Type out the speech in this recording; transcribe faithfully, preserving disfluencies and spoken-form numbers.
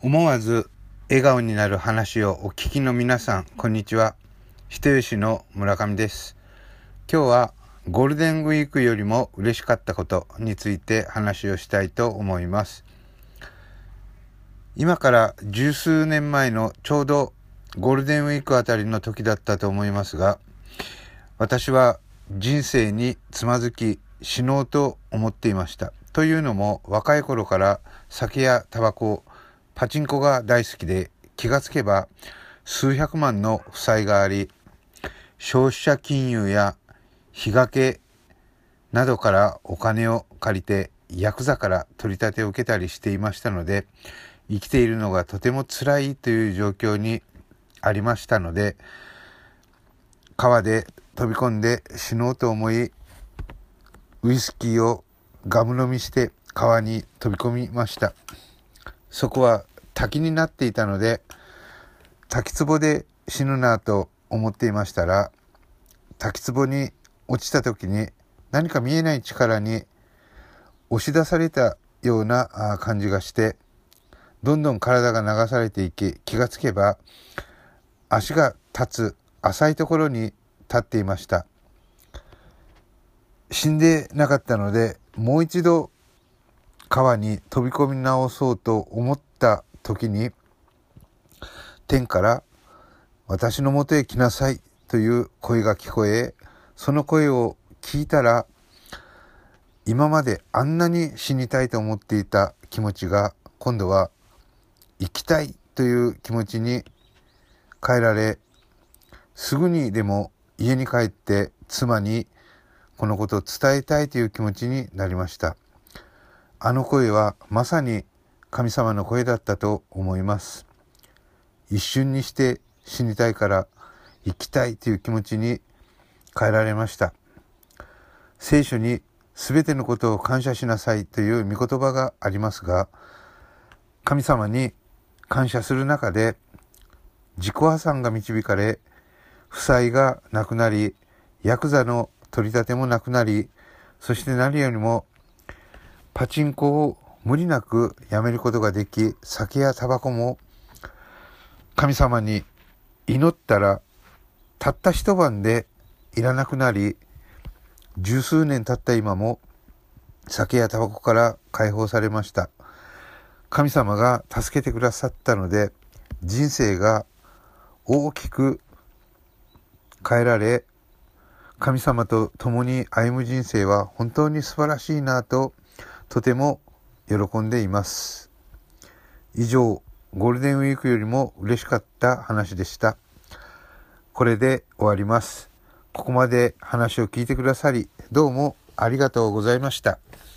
思わず笑顔になる話をお聞きの皆さん、こんにちは。人吉の村上です。今日はゴールデンウィークよりも嬉しかったことについて話をしたいと思います。今から十数年前のちょうどゴールデンウィークあたりの時だったと思いますが、私は人生につまずき死のうと思っていました。というのも、若い頃から酒やタバコ、パチンコが大好きで、気がつけば数百万の負債があり、消費者金融や日掛けなどからお金を借りてヤクザから取り立てを受けたりしていましたので、生きているのがとても辛いという状況にありましたので、川で飛び込んで死のうと思い、ウイスキーをガム飲みして川に飛び込みました。そこは滝になっていたので、滝壺で死ぬなと思っていましたら、滝壺に落ちた時に何か見えない力に押し出されたような感じがして、どんどん体が流されていき、気がつけば足が立つ浅いところに立っていました。死んでなかったので、もう一度川に飛び込み直そうと思った時に、天から私のもとへ来なさいという声が聞こえ、その声を聞いたら、今まであんなに死にたいと思っていた気持ちが、今度は生きたいという気持ちに変えられ、すぐにでも家に帰って妻にこのことを伝えたいという気持ちになりました。あの声はまさに神様の声だったと思います。一瞬にして死にたいから生きたいという気持ちに変えられました。聖書にすべてのことを感謝しなさいという御言葉がありますが、神様に感謝する中で自己破産が導かれ、負債がなくなり、ヤクザの取り立てもなくなり、そして何よりもパチンコを無理なくやめることができ、酒やタバコも神様に祈ったらたった一晩でいらなくなり、十数年経った今も酒やタバコから解放されました。神様が助けてくださったので、人生が大きく変えられ、神様と共に歩む人生は本当に素晴らしいなととても喜んでいます。以上、ゴールデンウィークよりも嬉しかった話でした。これで終わります。ここまで話を聞いてくださり、どうもありがとうございました。